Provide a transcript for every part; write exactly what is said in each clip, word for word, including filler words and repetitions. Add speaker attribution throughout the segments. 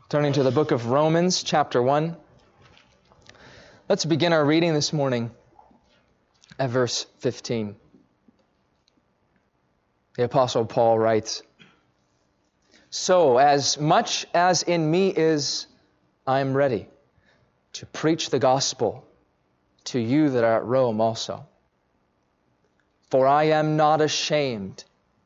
Speaker 1: Turning to the book of Romans, chapter one. Let's begin our reading this morning at verse fifteen. The Apostle Paul writes, "So, as much as in me is, I am ready to preach the gospel to you that are at Rome also. For I am not ashamed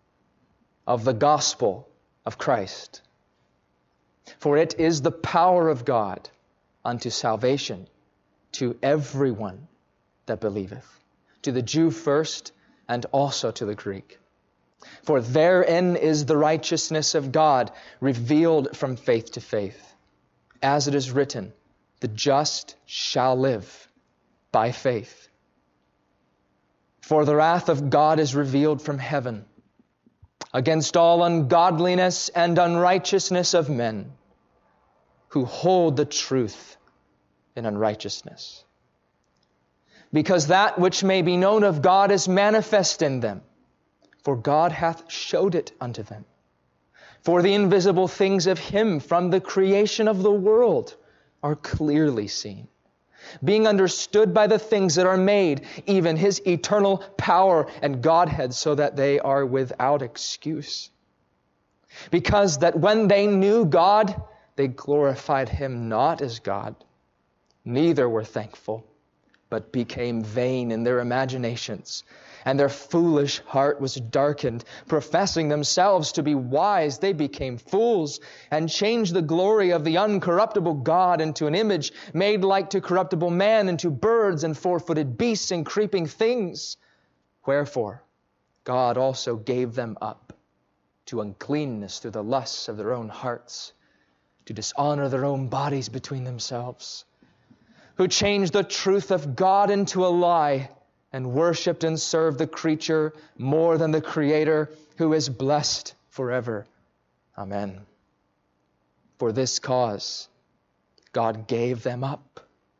Speaker 1: of the gospel of Christ. For it is the power of God unto salvation to everyone that believeth, to the Jew first, and also to the Greek. For therein is the righteousness of God revealed from faith to faith. As it is written, the just shall live by faith. For the wrath of God is revealed from heaven against all ungodliness and unrighteousness of men, who hold the truth in unrighteousness. Because that which may be known of God is manifest in them, for God hath showed it unto them. For the invisible things of Him from the creation of the world are clearly seen, being understood by the things that are made, even His eternal power and Godhead, so that they are without excuse. Because that when they knew God, they glorified Him not as God, neither were thankful, but became vain in their imaginations, and their foolish heart was darkened. Professing themselves to be wise, they became fools, and changed the glory of the uncorruptible God into an image made like to corruptible man, into birds and four-footed beasts and creeping things. Wherefore God also gave them up to uncleanness through the lusts of their own hearts, to dishonor their own bodies between themselves, who changed the truth of God into a lie, and worshipped and served the creature more than the Creator, who is blessed forever. Amen. For this cause God gave them up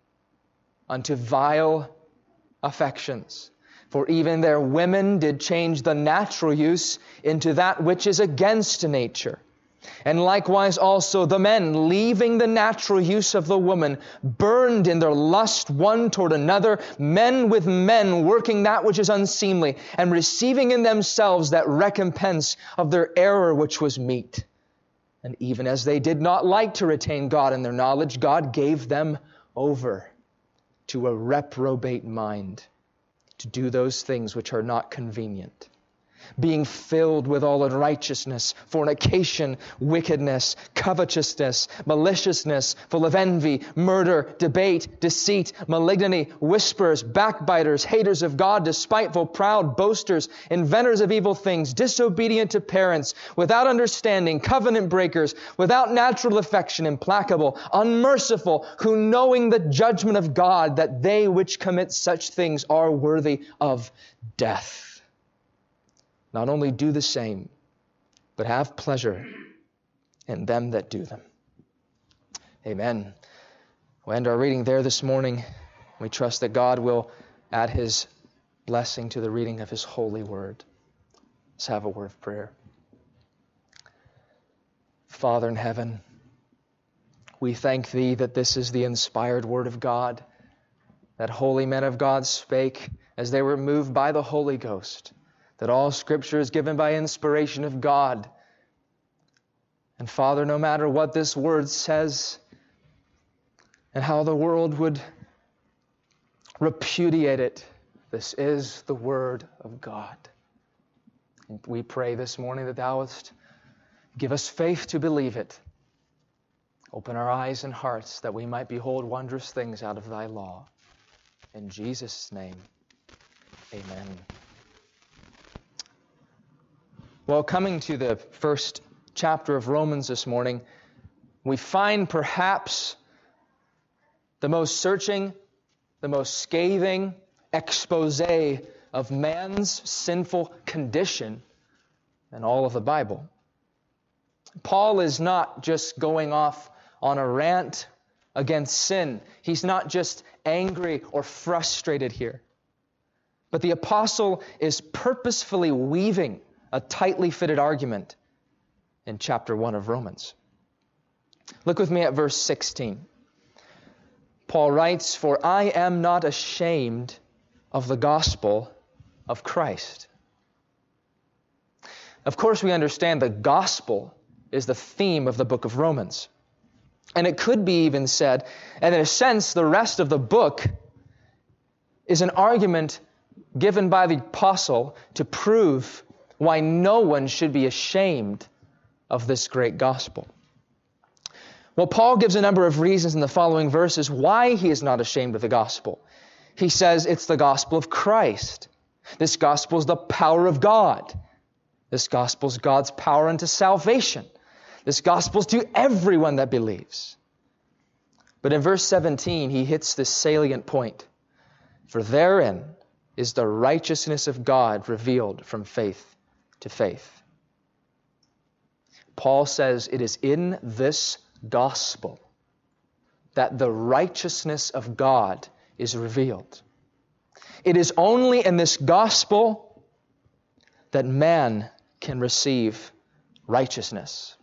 Speaker 1: unto vile affections. For even their women did change the natural use into that which is against nature. And likewise also the men, leaving the natural use of the woman, burned in their lust one toward another, men with men, working that which is unseemly, and receiving in themselves that recompense of their error which was meet. And even as they did not like to retain God in their knowledge, God gave them over to a reprobate mind, to do those things which are not convenient, being filled with all unrighteousness, fornication, wickedness, covetousness, maliciousness, full of envy, murder, debate, deceit, malignity, whisperers, backbiters, haters of God, despiteful, proud, boasters, inventors of evil things, disobedient to parents, without understanding, covenant breakers, without natural affection, implacable, unmerciful, who knowing the judgment of God, that they which commit such things are worthy of death, not only do the same, but have pleasure in them that do them." Amen. We'll end our reading there this morning. We trust that God will add His blessing to the reading of His holy word. Let's have a word of prayer. Father in heaven, we thank Thee that this is the inspired word of God, that holy men of God spake as they were moved by the Holy Ghost, that all Scripture is given by inspiration of God. And Father, no matter what this word says and how the world would repudiate it, this is the word of God. And we pray this morning that Thou wouldst give us faith to believe it. Open our eyes and hearts that we might behold wondrous things out of Thy law. In Jesus' name, amen. Well, coming to the first chapter of Romans this morning, we find perhaps the most searching, the most scathing expose of man's sinful condition in all of the Bible. Paul is not just going off on a rant against sin. He's not just angry or frustrated here. But the apostle is purposefully weaving a tightly fitted argument in chapter one of Romans. Look with me at verse sixteen. Paul writes, "For I am not ashamed of the gospel of Christ." Of course, we understand the gospel is the theme of the book of Romans. And it could be even said, and in a sense, the rest of the book is an argument given by the apostle to prove why no one should be ashamed of this great gospel. Well, Paul gives a number of reasons in the following verses why he is not ashamed of the gospel. He says it's the gospel of Christ. This gospel is the power of God. This gospel is God's power unto salvation. This gospel is to everyone that believes. But in verse seventeen, he hits this salient point. For therein is the righteousness of God revealed from faith to faith. Paul says it is in this gospel that the righteousness of God is revealed. It is only in this gospel that man can receive righteousness.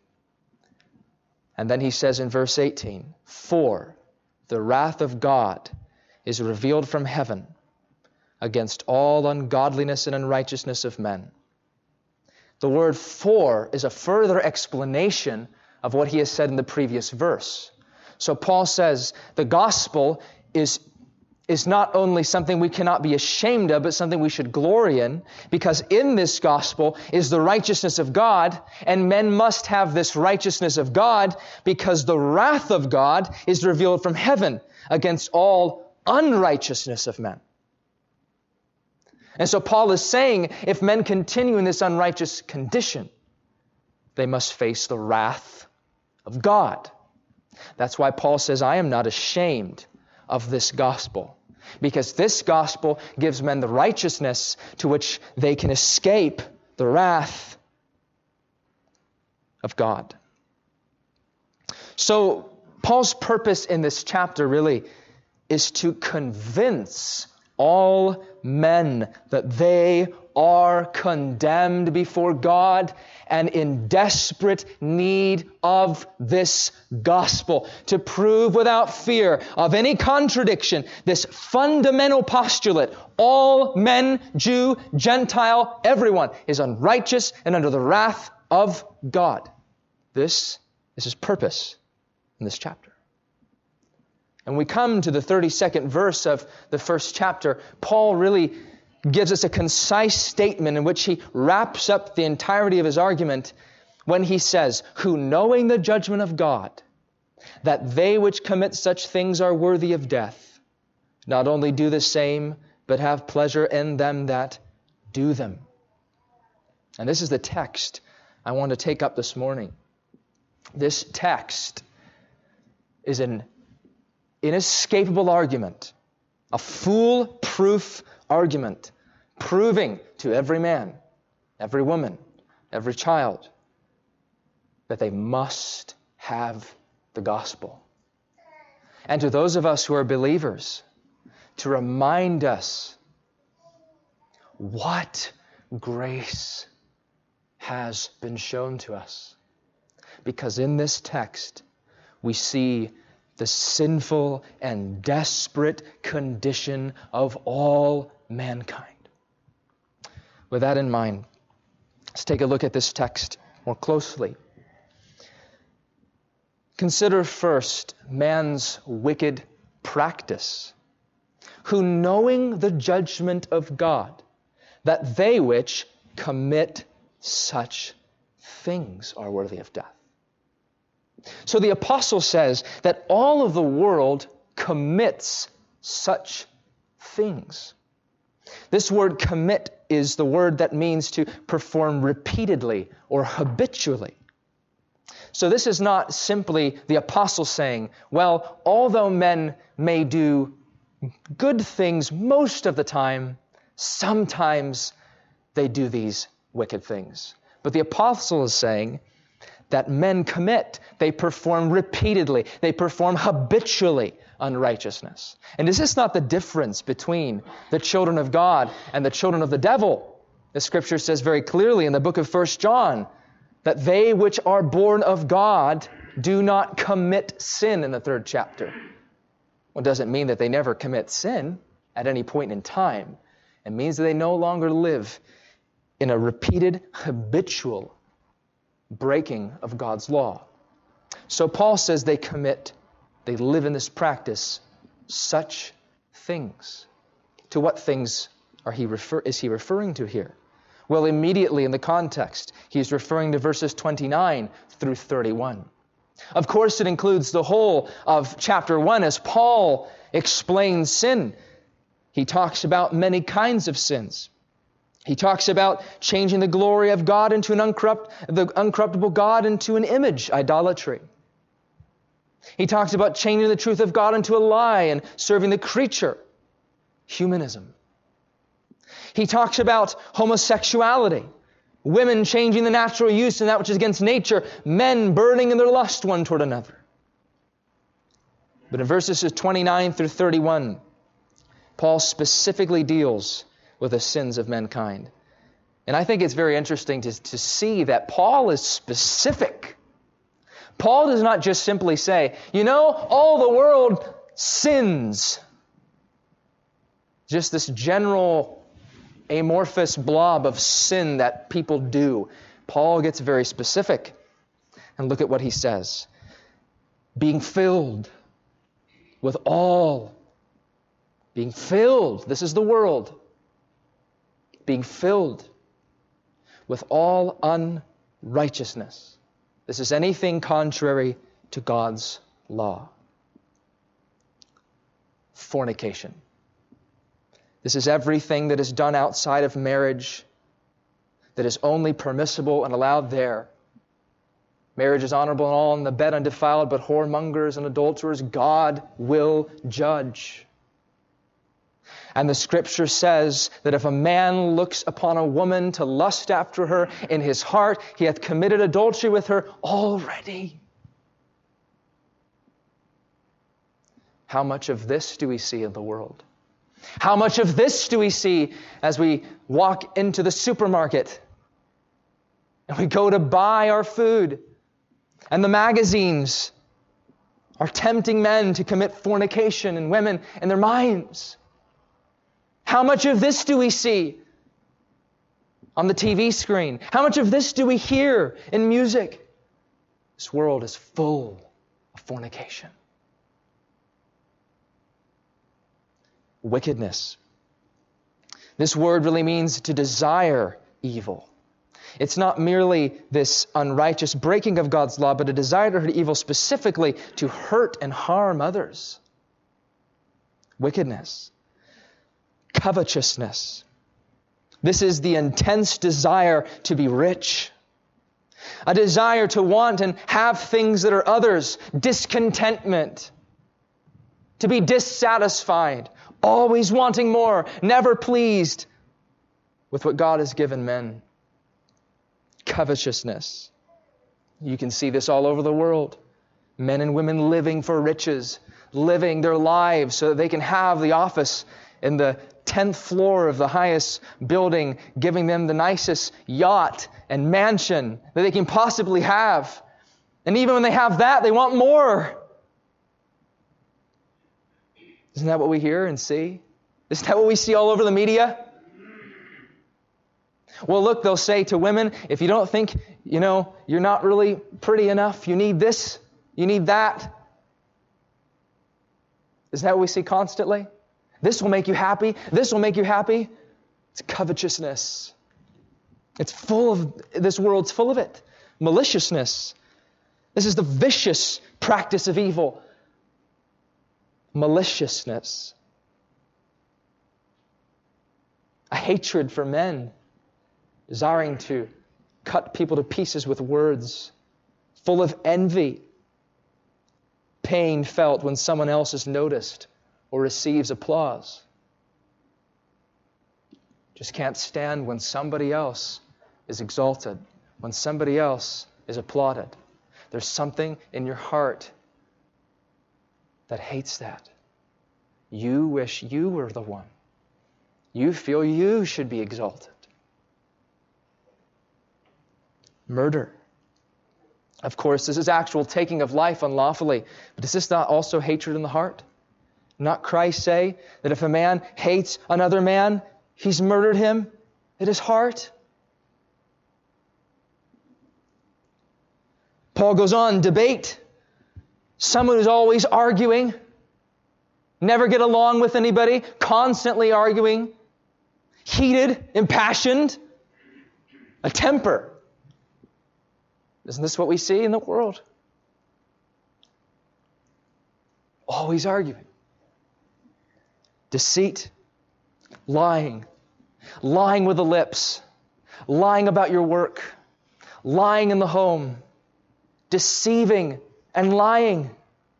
Speaker 1: And then he says in verse eighteen, "For the wrath of God is revealed from heaven against all ungodliness and unrighteousness of men." The word "for" is a further explanation of what he has said in the previous verse. So Paul says the gospel is, is not only something we cannot be ashamed of, but something we should glory in, because in this gospel is the righteousness of God, and men must have this righteousness of God because the wrath of God is revealed from heaven against all unrighteousness of men. And so Paul is saying if men continue in this unrighteous condition, they must face the wrath of God. That's why Paul says, I am not ashamed of this gospel, because this gospel gives men the righteousness to which they can escape the wrath of God. So Paul's purpose in this chapter really is to convince all men that they are condemned before God and in desperate need of this gospel, to prove without fear of any contradiction this fundamental postulate: all men, Jew, Gentile, everyone is unrighteous and under the wrath of God. This is his purpose in this chapter. And we come to the thirty-second verse of the first chapter. Paul really gives us a concise statement in which he wraps up the entirety of his argument when he says, "Who knowing the judgment of God, that they which commit such things are worthy of death, not only do the same, but have pleasure in them that do them." And this is the text I want to take up this morning. This text is an inescapable argument, a foolproof argument, proving to every man, every woman, every child that they must have the gospel. And to those of us who are believers, to remind us what grace has been shown to us. Because in this text, we see the sinful and desperate condition of all mankind. With that in mind, let's take a look at this text more closely. Consider first man's wicked practice, who knowing the judgment of God, that they which commit such things are worthy of death. So the apostle says that all of the world commits such things. This word commit is the word that means to perform repeatedly or habitually. So this is not simply the apostle saying, well, although men may do good things most of the time, sometimes they do these wicked things. But the apostle is saying that men commit, they perform repeatedly, they perform habitually unrighteousness. And is this not the difference between the children of God and the children of the devil? The scripture says very clearly in the book of First John that they which are born of God do not commit sin in the third chapter. Well, it doesn't mean that they never commit sin at any point in time. It means that they no longer live in a repeated, habitual breaking of God's law. So Paul says they commit, they live in this practice, such things. To what things are he refer, is he referring to here? Well, immediately in the context, he's referring to verses twenty-nine through thirty-one. Of course, it includes the whole of chapter one as Paul explains sin. He talks about many kinds of sins. He talks about changing the glory of God into an uncorrupt, the uncorruptible God into an image, idolatry. He talks about changing the truth of God into a lie and serving the creature, humanism. He talks about homosexuality, women changing the natural use and that which is against nature, men burning in their lust one toward another. But in verses twenty-nine through thirty-one, Paul specifically deals with the sins of mankind. And I think it's very interesting to, to see that Paul is specific. Paul does not just simply say, you know, all the world sins. Just this general amorphous blob of sin that people do. Paul gets very specific. And look at what he says. Being filled with all. Being filled. This is the world. Being filled with all unrighteousness. This is anything contrary to God's law. Fornication. This is everything that is done outside of marriage, that is only permissible and allowed there. Marriage is honorable and all, and the bed undefiled, but whoremongers and adulterers God will judge. And the Scripture says that if a man looks upon a woman to lust after her in his heart, he hath committed adultery with her already. How much of this do we see in the world? How much of this do we see as we walk into the supermarket and we go to buy our food, and the magazines are tempting men to commit fornication and women in their minds? How much of this do we see on the T V screen? How much of this do we hear in music? This world is full of fornication. Wickedness. This word really means to desire evil. It's not merely this unrighteous breaking of God's law, but a desire to hurt evil, specifically to hurt and harm others. Wickedness. Covetousness. This is the intense desire to be rich. A desire to want and have things that are others. Discontentment. To be dissatisfied. Always wanting more. Never pleased with what God has given men. Covetousness. You can see this all over the world. Men and women living for riches. Living their lives so that they can have the office in the tenth floor of the highest building, giving them the nicest yacht and mansion that they can possibly have. And even when they have that, they want more. Isn't that what we hear and see? Isn't that what we see all over the media? Well, look, they'll say to women, if you don't think, you know, you're not really pretty enough, you need this, you need that. Isn't that what we see constantly? This will make you happy. This will make you happy. It's covetousness. It's full of, this world's full of it. Maliciousness. This is the vicious practice of evil. Maliciousness. A hatred for men. Desiring to cut people to pieces with words. Full of envy. Pain felt when someone else is noticed or receives applause. Just can't stand when somebody else is exalted, when somebody else is applauded. There's something in your heart that hates that. You wish you were the one. You feel you should be exalted. Murder. Of course, this is actual taking of life unlawfully. But is this not also hatred in the heart? Not Christ say that if a man hates another man, he's murdered him in his heart? Paul goes on, debate. Someone who's always arguing, never get along with anybody, constantly arguing, heated, impassioned, a temper. Isn't this what we see in the world? Always arguing. Deceit, lying, lying with the lips, lying about your work, lying in the home, deceiving and lying.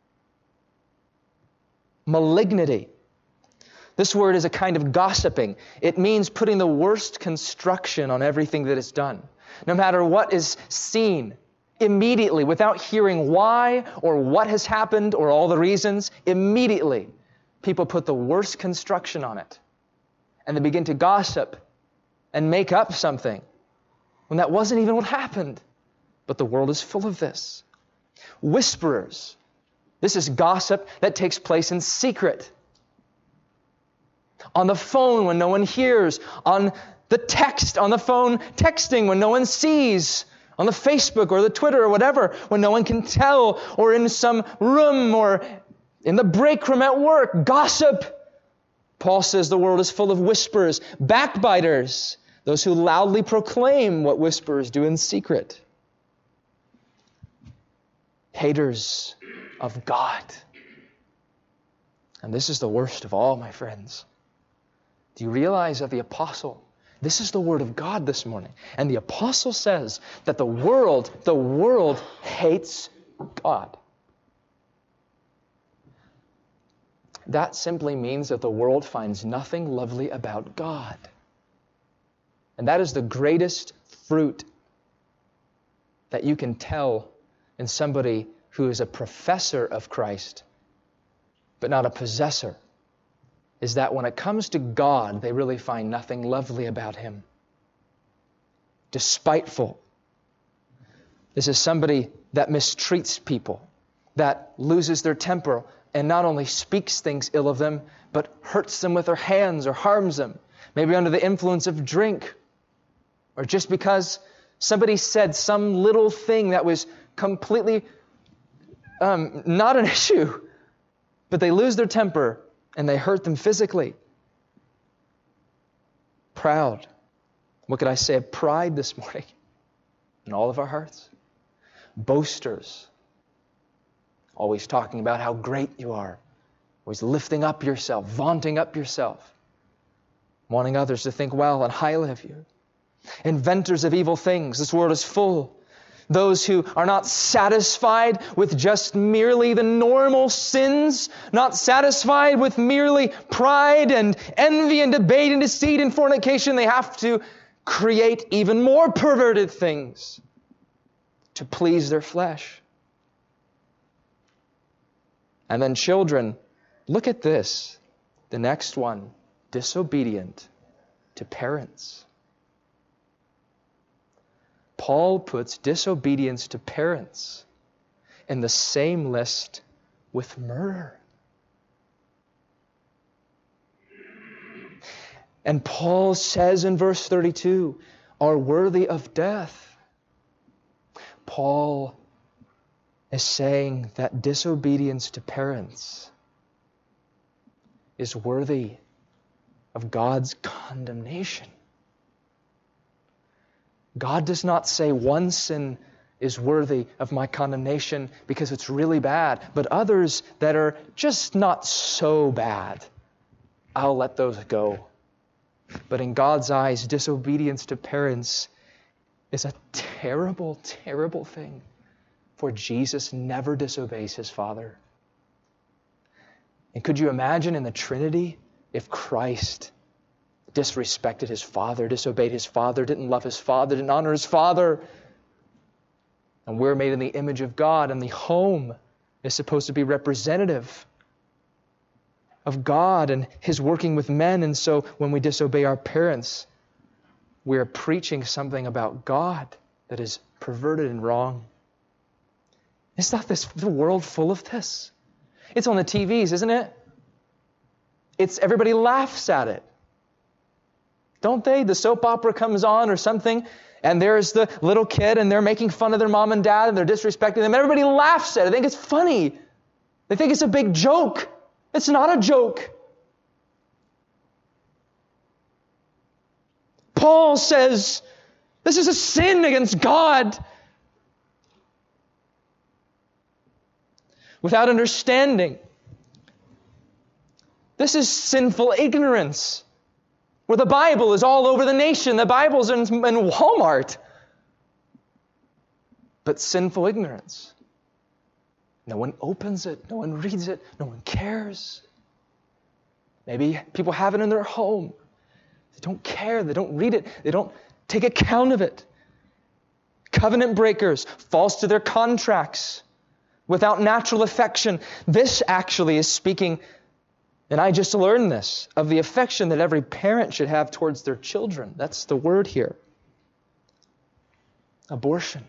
Speaker 1: Malignity. This word is a kind of gossiping. It means putting the worst construction on everything that is done. No matter what is seen, immediately, without hearing why or what has happened or all the reasons, immediately people put the worst construction on it. And they begin to gossip and make up something when that wasn't even what happened. But the world is full of this. Whisperers. This is gossip that takes place in secret. On the phone when no one hears. On the text, on the phone texting when no one sees. On the Facebook or the Twitter or whatever when no one can tell. Or in some room or in the break room at work. Gossip. Paul says the world is full of whisperers. Backbiters. Those who loudly proclaim what whisperers do in secret. Haters of God. And this is the worst of all, my friends. Do you realize that the apostle, this is the word of God this morning, and the apostle says that the world, the world hates God. That simply means that the world finds nothing lovely about God. And that is the greatest fruit that you can tell in somebody who is a professor of Christ, but not a possessor, is that when it comes to God, they really find nothing lovely about Him. Despiteful. This is somebody that mistreats people, that loses their temper, and not only speaks things ill of them, but hurts them with their hands or harms them, maybe under the influence of drink, or just because somebody said some little thing that was completely um, not an issue, but they lose their temper and they hurt them physically. Proud. What could I say of pride this morning in all of our hearts? Boasters. Always talking about how great you are. Always lifting up yourself, vaunting up yourself. Wanting others to think well and highly of you. Inventors of evil things. This world is full. Those who are not satisfied with just merely the normal sins, not satisfied with merely pride and envy and debate and deceit and fornication. They have to create even more perverted things to please their flesh. And then children, look at this. The next one, disobedient to parents. Paul puts disobedience to parents in the same list with murder. And Paul says in verse thirty-two, are worthy of death. Paul is saying that disobedience to parents is worthy of God's condemnation. God does not say one sin is worthy of my condemnation because it's really bad, but others that are just not so bad, I'll let those go. But in God's eyes, disobedience to parents is a terrible, terrible thing. For Jesus never disobeys His Father. And could you imagine in the Trinity if Christ disrespected His Father, disobeyed His Father, didn't love His Father, didn't honor His Father? And we're made in the image of God, and the home is supposed to be representative of God and His working with men. And so when we disobey our parents, we're preaching something about God that is perverted and wrong. Is not this the world full of this? It's on the T Vs, isn't it? It's everybody laughs at it. Don't they? The soap opera comes on or something, and there's the little kid, and they're making fun of their mom and dad, and they're disrespecting them. Everybody laughs at it. They think it's funny. They think it's a big joke. It's not a joke. Paul says, this is a sin against God. Without understanding. This is sinful ignorance. Where the Bible is all over the nation. The Bible's in, in Walmart. But sinful ignorance. No one opens it. No one reads it. No one cares. Maybe people have it in their home. They don't care. They don't read it. They don't take account of it. Covenant breakers, false to their contracts, without natural affection. This actually is speaking, and I just learned this, of the affection that every parent should have towards their children. That's the word here. Abortion.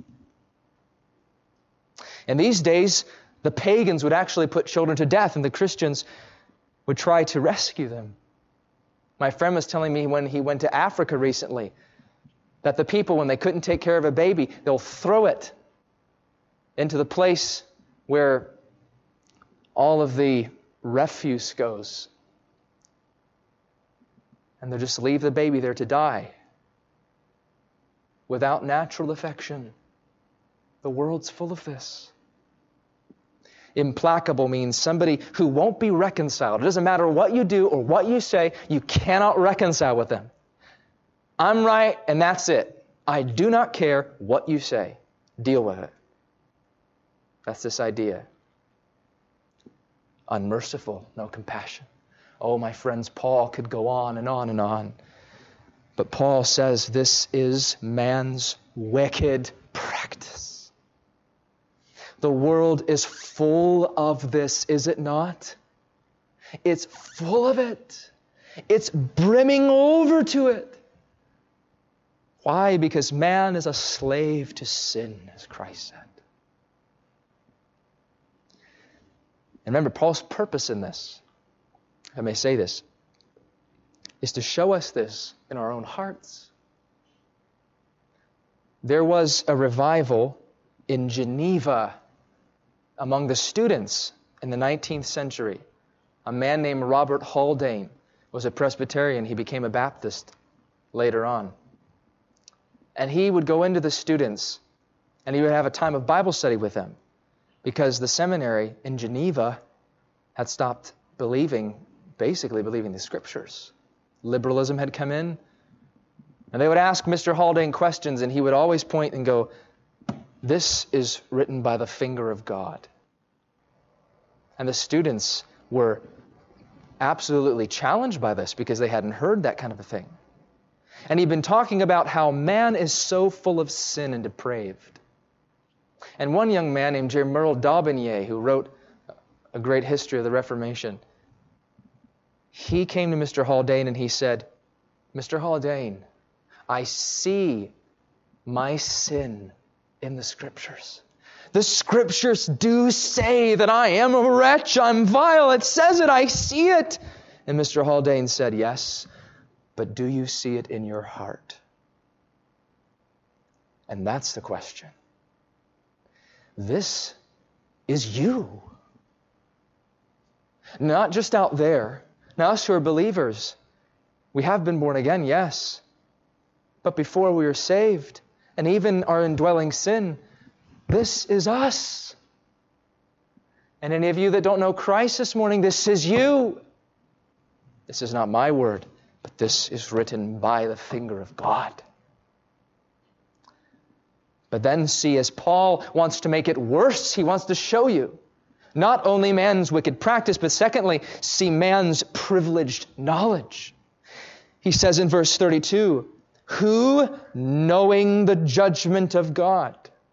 Speaker 1: And these days, the pagans would actually put children to death, and the Christians would try to rescue them. My friend was telling me when he went to Africa recently, that the people, when they couldn't take care of a baby, they'll throw it into the place where all of the refuse goes. And they'll just leave the baby there to die without natural affection. The world's full of this. Implacable means somebody who won't be reconciled. It doesn't matter what you do or what you say, you cannot reconcile with them. I'm right and that's it. I do not care what you say. Deal with it. That's this idea. Unmerciful, no compassion. Oh, my friends, Paul could go on and on and on. But Paul says this is man's wicked practice. The world is full of this, is it not? It's full of it. It's brimming over to it. Why? Because man is a slave to sin, as Christ said. And remember, Paul's purpose in this, I may say this, is to show us this in our own hearts. There was a revival in Geneva among the students in the nineteenth century. A man named Robert Haldane was a Presbyterian. He became a Baptist later on. And he would go into the students and he would have a time of Bible study with them because the seminary in Geneva had stopped believing, basically believing the Scriptures. Liberalism had come in. And they would ask Mister Haldane questions and he would always point and go, this is written by the finger of God. And the students were absolutely challenged by this because they hadn't heard that kind of a thing. And he'd been talking about how man is so full of sin and depraved. And one young man named J. Merle Daubigny, who wrote a great history of the Reformation, he came to Mister Haldane and he said, Mister Haldane, I see my sin in the Scriptures. The Scriptures do say that I am a wretch, I'm vile. It says it, I see it. And Mister Haldane said, yes, but do you see it in your heart? And that's the question. This is you. Not just out there. Now, us who are believers, we have been born again, yes. But before we were saved, and even our indwelling sin, this is us. And any of you that don't know Christ this morning, this is you. This is not my word, but this is written by the finger of God. But then see, as Paul wants to make it worse, he wants to show you not only man's wicked practice, but secondly, see man's privileged knowledge. He says in verse thirty-two, who, knowing the judgment of God.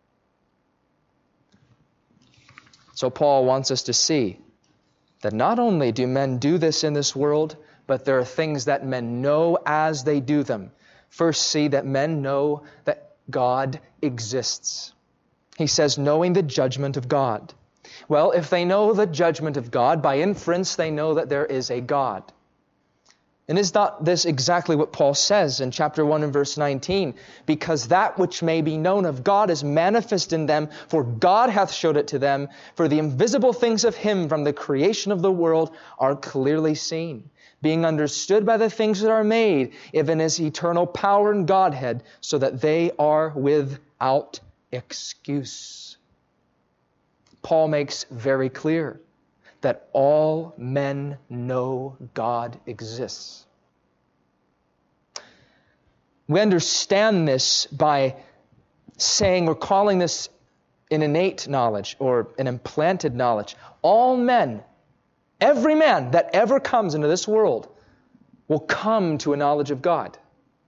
Speaker 1: So Paul wants us to see that not only do men do this in this world, but there are things that men know as they do them. First, see that men know that God exists. He says, knowing the judgment of God. Well, if they know the judgment of God, by inference they know that there is a God. And is not this exactly what Paul says in chapter one and verse nineteen? Because that which may be known of God is manifest in them, for God hath showed it to them. For the invisible things of Him from the creation of the world are clearly seen, being understood by the things that are made, even His eternal power and Godhead, so that they are without excuse. Paul makes very clear that all men know God exists. We understand this by saying or calling this an innate knowledge or an implanted knowledge. All men, every man that ever comes into this world will come to a knowledge of God.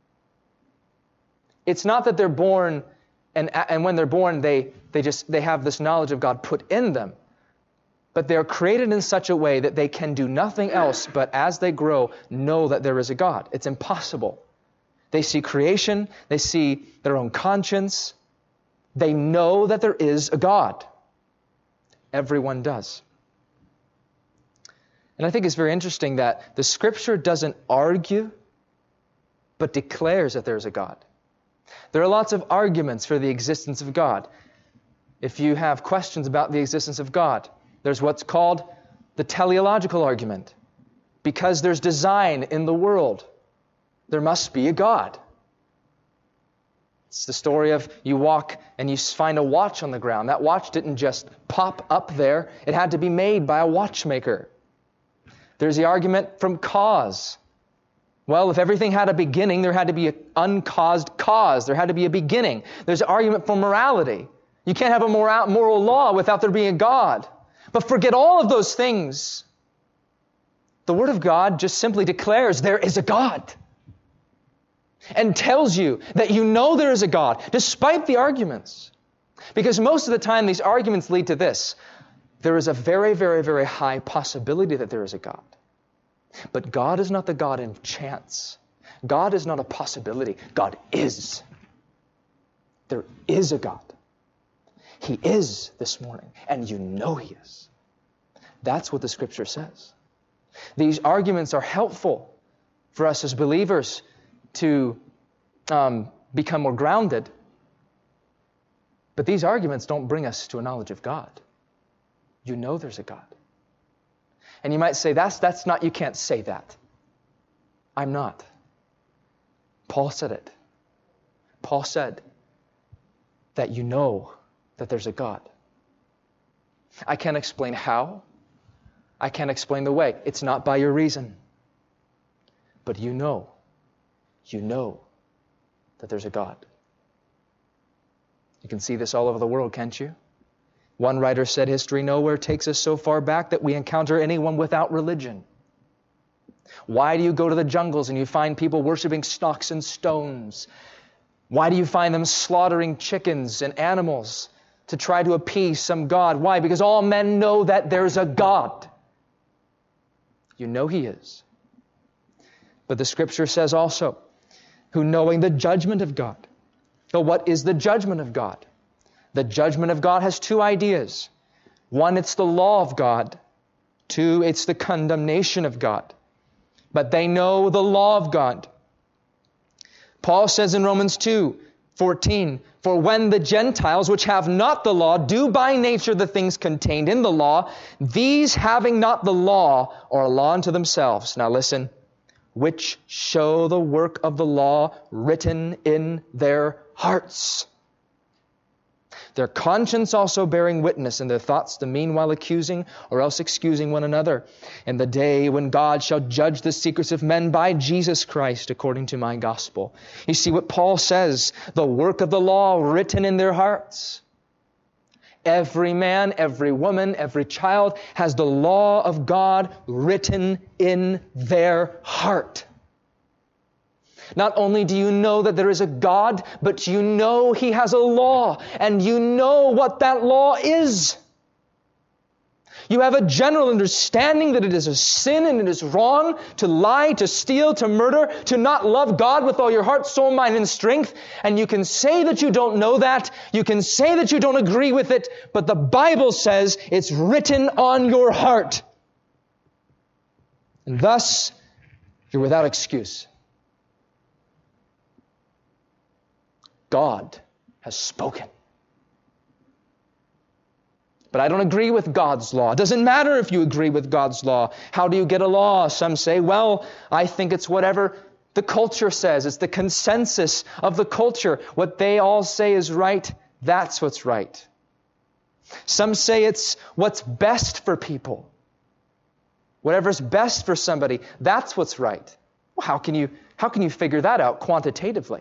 Speaker 1: It's not that they're born and, and when they're born they, they just they have this knowledge of God put in them. But they're created in such a way that they can do nothing else but as they grow, know that there is a God. It's impossible. They see creation. They see their own conscience. They know that there is a God. Everyone does. And I think it's very interesting that the Scripture doesn't argue, but declares that there's a God. There are lots of arguments for the existence of God. If you have questions about the existence of God, there's what's called the teleological argument. Because there's design in the world, there must be a God. It's the story of you walk and you find a watch on the ground. That watch didn't just pop up there. It had to be made by a watchmaker. There's the argument from cause. Well, if everything had a beginning, there had to be an uncaused cause. There had to be a beginning. There's an argument for morality. You can't have a moral, moral law without there being a God. But forget all of those things. The Word of God just simply declares there is a God. And tells you that you know there is a God, despite the arguments. Because most of the time these arguments lead to this. There is a very, very, very high possibility that there is a God. But God is not the God in chance. God is not a possibility. God is. There is a God. He is this morning, and you know He is. That's what the Scripture says. These arguments are helpful for us as believers to um, become more grounded. But these arguments don't bring us to a knowledge of God. You know there's a God. And you might say, that's, that's not, you can't say that. I'm not. Paul said it. Paul said that you know that there's a God. I can't explain how. I can't explain the way. It's not by your reason. But you know, you know that there's a God. You can see this all over the world, can't you? One writer said, history nowhere takes us so far back that we encounter anyone without religion. Why do you go to the jungles and you find people worshiping stocks and stones? Why do you find them slaughtering chickens and animals to try to appease some God? Why? Because all men know that there's a God. You know He is. But the Scripture says also, who knowing the judgment of God. So what is the judgment of God? The judgment of God has two ideas. One, it's the law of God. Two, it's the condemnation of God. But they know the law of God. Paul says in Romans two fourteen, for when the Gentiles, which have not the law, do by nature the things contained in the law, these having not the law are a law unto themselves. Now listen, which show the work of the law written in their hearts. Their conscience also bearing witness, and their thoughts the meanwhile accusing or else excusing one another. In the day when God shall judge the secrets of men by Jesus Christ according to my gospel. You see what Paul says, the work of the law written in their hearts. Every man, every woman, every child has the law of God written in their heart. Not only do you know that there is a God, but you know He has a law, and you know what that law is. You have a general understanding that it is a sin and it is wrong to lie, to steal, to murder, to not love God with all your heart, soul, mind, and strength. And you can say that you don't know that. You can say that you don't agree with it. But the Bible says it's written on your heart. And thus, you're without excuse. God has spoken. But I don't agree with God's law. It doesn't matter if you agree with God's law. How do you get a law? Some say, well, I think it's whatever the culture says. It's the consensus of the culture. What they all say is right. That's what's right. Some say it's what's best for people. Whatever's best for somebody, that's what's right. Well, how can you, how can you figure that out quantitatively?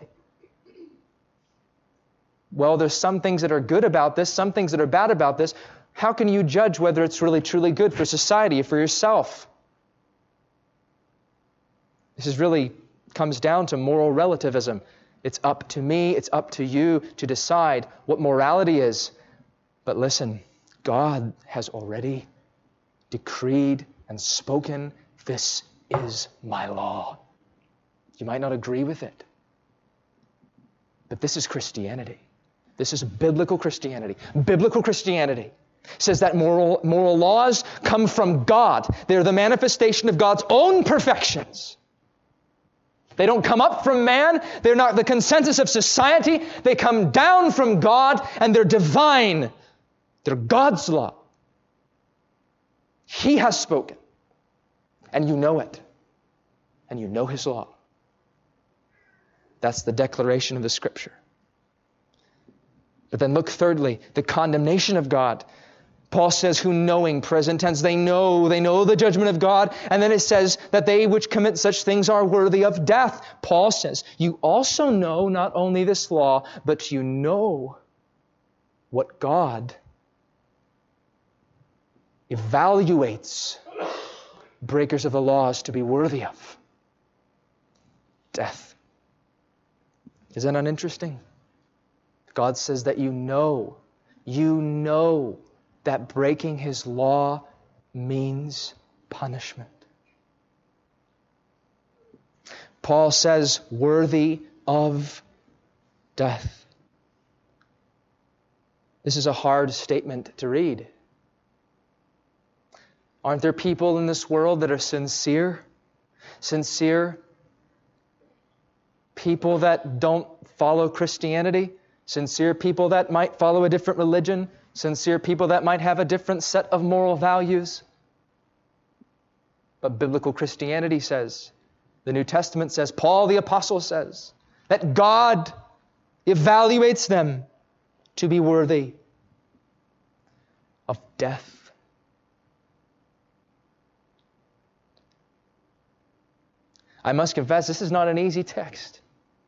Speaker 1: Well, there's some things that are good about this, some things that are bad about this. How can you judge whether it's really truly good for society or for yourself? This is really comes down to moral relativism. It's up to me, it's up to you to decide what morality is. But listen, God has already decreed and spoken, this is my law. You might not agree with it, but this is Christianity. This is biblical Christianity. Biblical Christianity says that moral, moral laws come from God. They're the manifestation of God's own perfections. They don't come up from man. They're not the consensus of society. They come down from God, and they're divine. They're God's law. He has spoken, and you know it, and you know His law. That's the declaration of the Scripture. But then look thirdly, the condemnation of God. Paul says, who knowing, present tense, they know, they know the judgment of God. And then it says that they which commit such things are worthy of death. Paul says, you also know not only this law, but you know what God evaluates breakers of the laws to be worthy of. Death. Isn't that uninteresting? God says that you know, you know that breaking His law means punishment. Paul says, worthy of death. This is a hard statement to read. Aren't there people in this world that are sincere? Sincere people that don't follow Christianity? Sincere people that might follow a different religion? Sincere people that might have a different set of moral values? But biblical Christianity says, the New Testament says, Paul the Apostle says, that God evaluates them to be worthy of death. I must confess, this is not an easy text.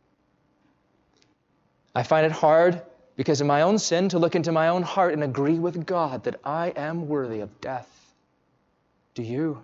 Speaker 1: I find it hard because of my own sin to look into my own heart and agree with God that I am worthy of death. Do you?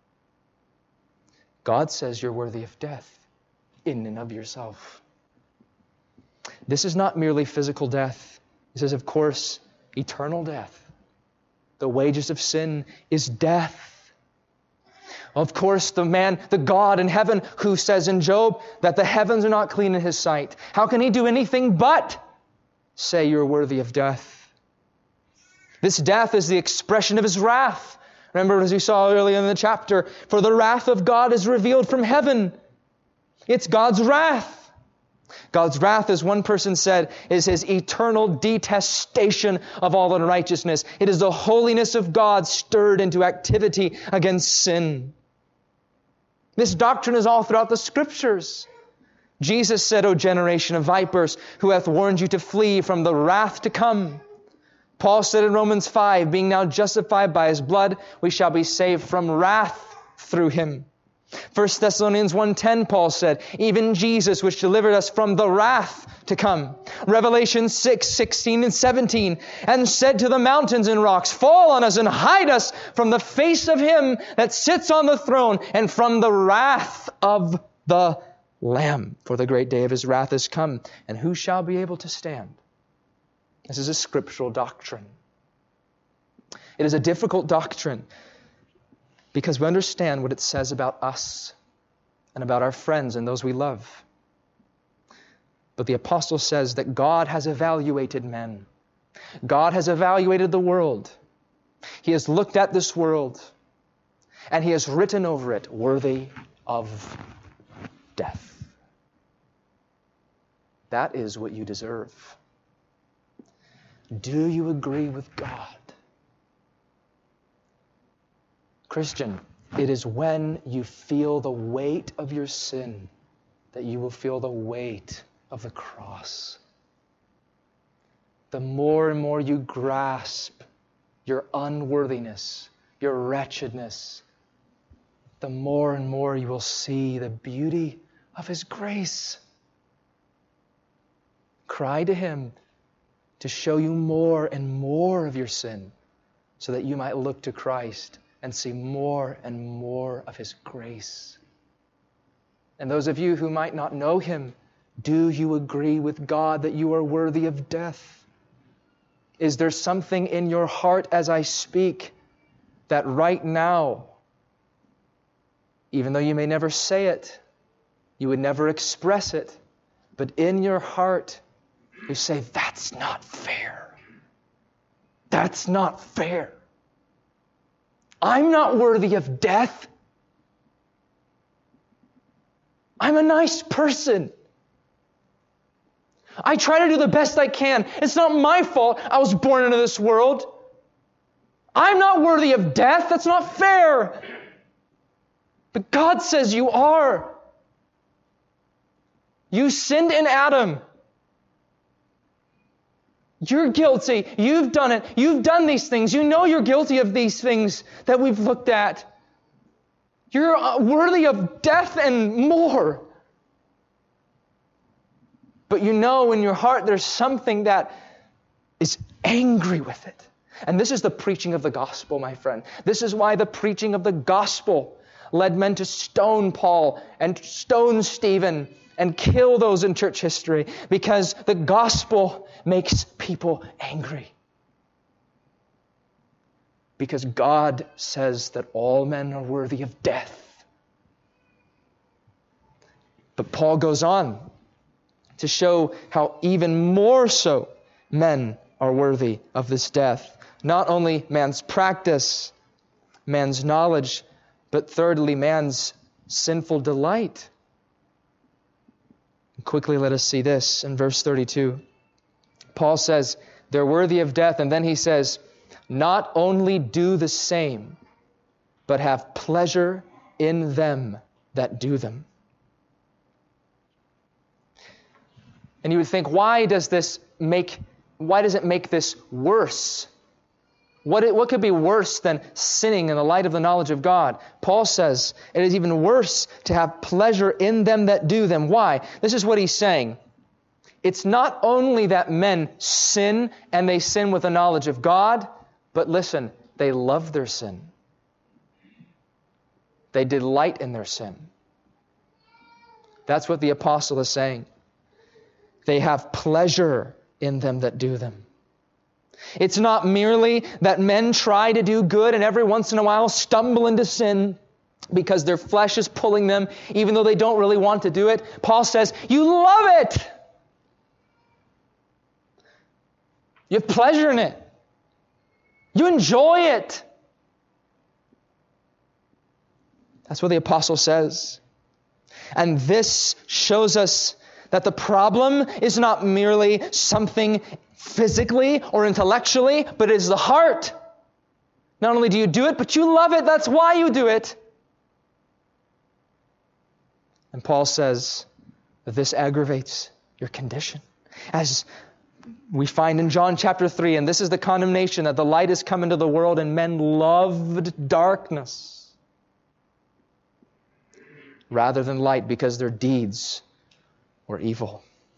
Speaker 1: God says you're worthy of death in and of yourself. This is not merely physical death. This is, of course, eternal death. The wages of sin is death. Of course, the man, the God in heaven who says in Job that the heavens are not clean in His sight. How can He do anything but say you're worthy of death? This death is the expression of His wrath. Remember, as we saw earlier in the chapter, for the wrath of God is revealed from heaven. It's God's wrath. God's wrath, as one person said, is His eternal detestation of all unrighteousness. It is the holiness of God stirred into activity against sin. This doctrine is all throughout the Scriptures. Jesus said, O generation of vipers, who hath warned you to flee from the wrath to come. Paul said in Romans five, being now justified by His blood, we shall be saved from wrath through Him. First Thessalonians one ten, Paul said, even Jesus, which delivered us from the wrath to come. Revelation six sixteen and seventeen, and said to the mountains and rocks, fall on us and hide us from the face of Him that sits on the throne and from the wrath of the Lamb. For the great day of His wrath is come, and who shall be able to stand? This is a scriptural doctrine. It is a difficult doctrine because we understand what it says about us and about our friends and those we love. But the apostle says that God has evaluated men. God has evaluated the world. He has looked at this world and He has written over it, worthy of death. That is what you deserve. Do you agree with God? Christian, it is when you feel the weight of your sin that you will feel the weight of the cross. The more and more you grasp your unworthiness, your wretchedness, the more and more you will see the beauty of His grace. Cry to Him to show you more and more of your sin so that you might look to Christ and see more and more of His grace. And those of you who might not know Him, do you agree with God that you are worthy of death? Is there something in your heart as I speak that right now, even though you may never say it, you would never express it, but in your heart, you say, that's not fair. That's not fair. I'm not worthy of death. I'm a nice person. I try to do the best I can. It's not my fault I was born into this world. I'm not worthy of death. That's not fair. But God says you are. You sinned in Adam. You're guilty. You've done it. You've done these things. You know you're guilty of these things that we've looked at. You're worthy of death and more. But you know in your heart there's something that is angry with it. And this is the preaching of the gospel, my friend. This is why the preaching of the gospel led men to stone Paul and stone Stephen and kill those in church history, because the gospel makes people angry. Because God says that all men are worthy of death. But Paul goes on to show how even more so men are worthy of this death. Not only man's practice, man's knowledge, but thirdly, man's sinful delight. Quickly, let us see this in verse thirty-two. Paul says they're worthy of death, and then he says, not only do the same, but have pleasure in them that do them. And you would think, why does this make, why does it make this worse? What, what could be worse than sinning in the light of the knowledge of God? Paul says it is even worse to have pleasure in them that do them. Why? This is what he's saying. It's not only that men sin and they sin with the knowledge of God, but listen, they love their sin. They delight in their sin. That's what the apostle is saying. They have pleasure in them that do them. It's not merely that men try to do good and every once in a while stumble into sin because their flesh is pulling them, even though they don't really want to do it. Paul says, you love it. You have pleasure in it. You enjoy it. That's what the apostle says. And this shows us that the problem is not merely something physically or intellectually, but it is the heart. Not only do you do it, but you love it. That's why you do it. And Paul says that this aggravates your condition. As we find in John chapter three, and this is the condemnation, that the light has come into the world and men loved darkness rather than light because their deeds were evil.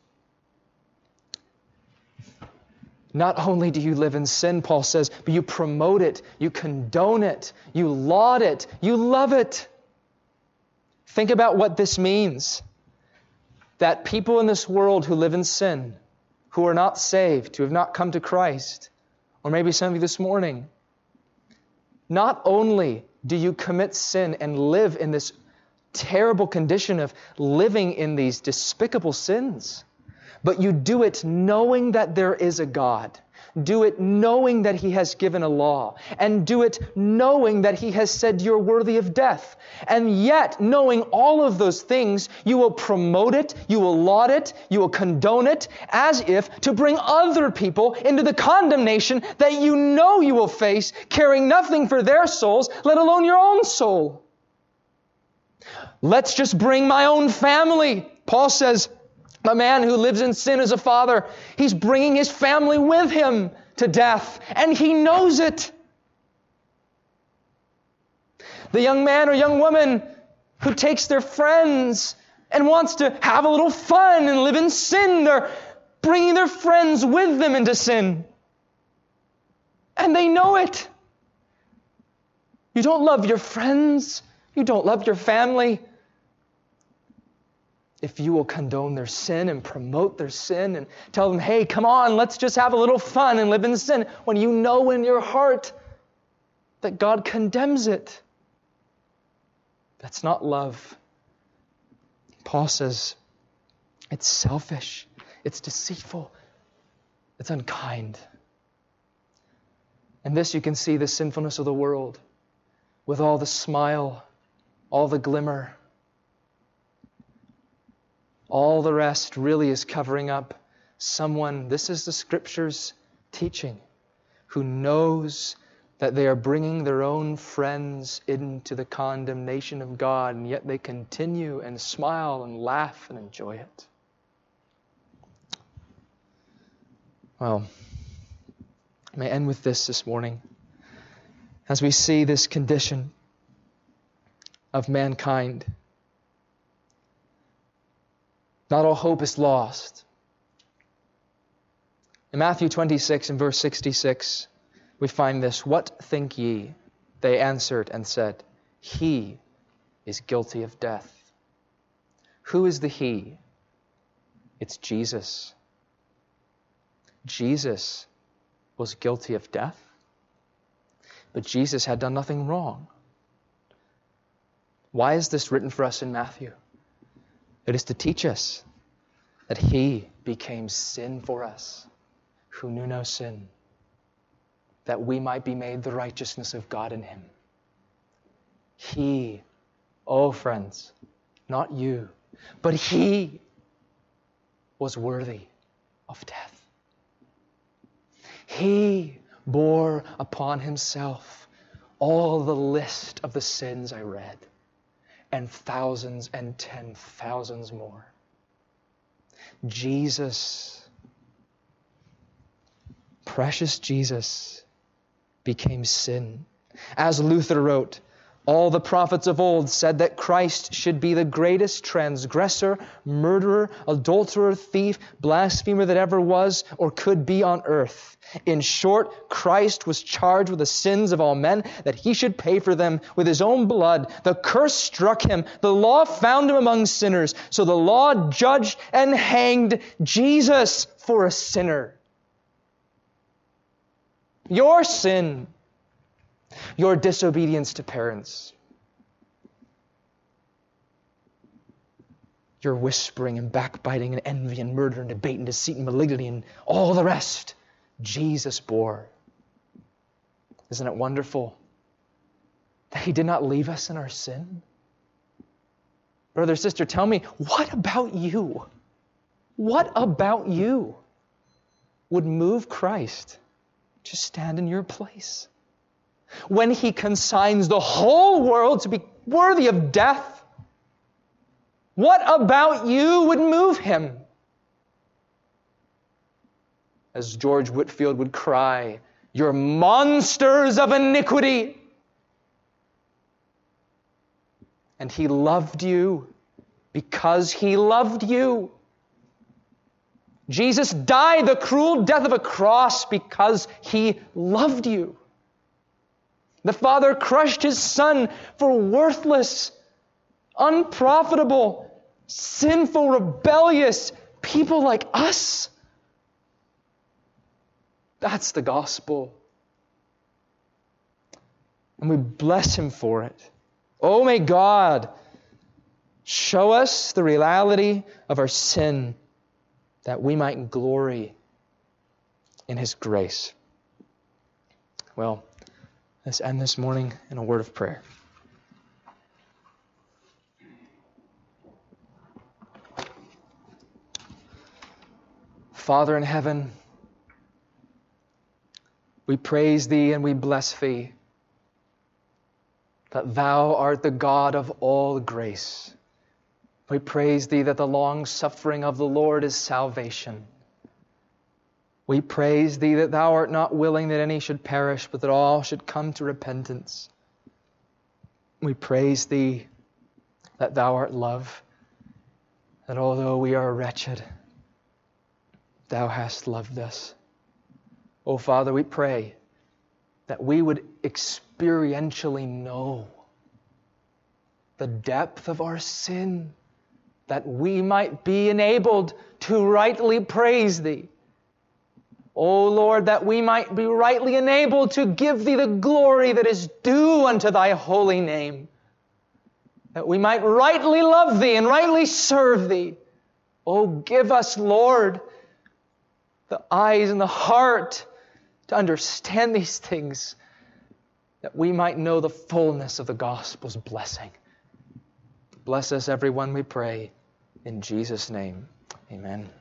Speaker 1: Not only do you live in sin, Paul says, but you promote it, you condone it, you laud it, you love it. Think about what this means. That people in this world who live in sin, who are not saved, who have not come to Christ, or maybe some of you this morning, not only do you commit sin and live in this terrible condition of living in these despicable sins, but you do it knowing that there is a God. Do it knowing that He has given a law. And do it knowing that He has said you're worthy of death. And yet, knowing all of those things, you will promote it, you will laud it, you will condone it, as if to bring other people into the condemnation that you know you will face, caring nothing for their souls, let alone your own soul. Let's just bring my own family. Paul says, a man who lives in sin as a father, he's bringing his family with him to death, and he knows it. The young man or young woman who takes their friends and wants to have a little fun and live in sin, they're bringing their friends with them into sin. And they know it. You don't love your friends. You don't love your family if you will condone their sin and promote their sin and tell them, hey, come on, let's just have a little fun and live in sin, when you know in your heart that God condemns it. That's not love. Paul says it's selfish, it's deceitful, it's unkind. And this, you can see the sinfulness of the world with all the smile, all the glimmer. All the rest really is covering up someone, this is the Scripture's teaching, who knows that they are bringing their own friends into the condemnation of God, and yet they continue and smile and laugh and enjoy it. Well, I may end with this this morning. As we see this condition of mankind, not all hope is lost. In Matthew twenty-six and verse sixty-six, we find this. What think ye? They answered and said, He is guilty of death. Who is the He? It's Jesus. Jesus was guilty of death, but Jesus had done nothing wrong. Why is this written for us in Matthew? It is to teach us that He became sin for us, who knew no sin, that we might be made the righteousness of God in Him. He, oh friends, not you, but He was worthy of death. He bore upon Himself all the list of the sins I read, and thousands and ten thousands more. Jesus, precious Jesus, became sin. As Luther wrote, all the prophets of old said that Christ should be the greatest transgressor, murderer, adulterer, thief, blasphemer that ever was or could be on earth. In short, Christ was charged with the sins of all men, that He should pay for them with His own blood. The curse struck Him. The law found Him among sinners. So the law judged and hanged Jesus for a sinner. Your sin, your disobedience to parents, your whispering and backbiting and envy and murder and debate and deceit and malignity and all the rest, Jesus bore. Isn't it wonderful that He did not leave us in our sin? Brother, sister, tell me, what about you? What about you would move Christ to stand in your place? When He consigns the whole world to be worthy of death, what about you would move Him? As George Whitefield would cry, you're monsters of iniquity. And He loved you because He loved you. Jesus died the cruel death of a cross because He loved you. The Father crushed His Son for worthless, unprofitable, sinful, rebellious people like us. That's the gospel. And we bless Him for it. Oh, may God show us the reality of our sin, that we might glory in His grace. Well, let's end this morning in a word of prayer. Father in heaven, we praise Thee and we bless Thee that Thou art the God of all grace. We praise Thee that the long suffering of the Lord is salvation. We praise Thee that Thou art not willing that any should perish, but that all should come to repentance. We praise Thee that Thou art love, that although we are wretched, Thou hast loved us. Oh, Father, we pray that we would experientially know the depth of our sin, that we might be enabled to rightly praise Thee. O Lord, that we might be rightly enabled to give Thee the glory that is due unto Thy holy name, that we might rightly love Thee and rightly serve Thee. O give us, Lord, the eyes and the heart to understand these things, that we might know the fullness of the gospel's blessing. Bless us, everyone, we pray. In Jesus' name, amen.